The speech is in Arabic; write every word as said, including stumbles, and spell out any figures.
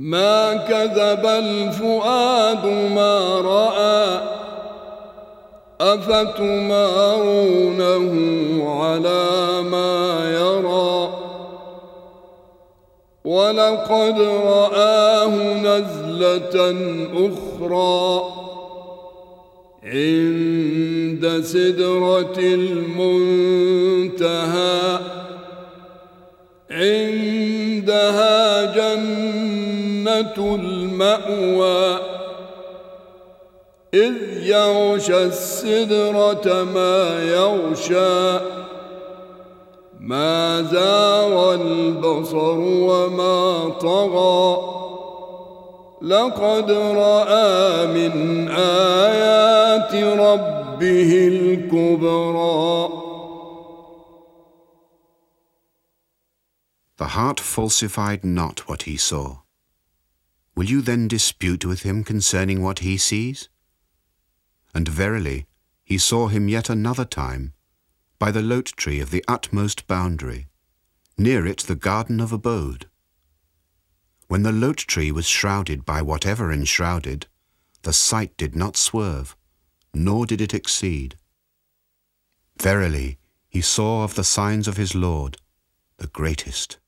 ما كذب الفؤاد ما رأى أفتمارونه على ما يرى ولقد رآه نزلة أخرى عند سدرة المنتهى عندها جنة المأوى إذ يغشى السدرة ما يغشى ما زاغ البصر وما طغى لقد رأى من آيات ربه الكبرى. The heart falsified not what he saw. Will you then dispute with him concerning what he sees? And verily, he saw him yet another time, by the lote tree of the utmost boundary, near it the garden of abode. When the lote tree was shrouded by whatever enshrouded, the sight did not swerve, nor did it exceed. Verily, he saw of the signs of his Lord, the greatest.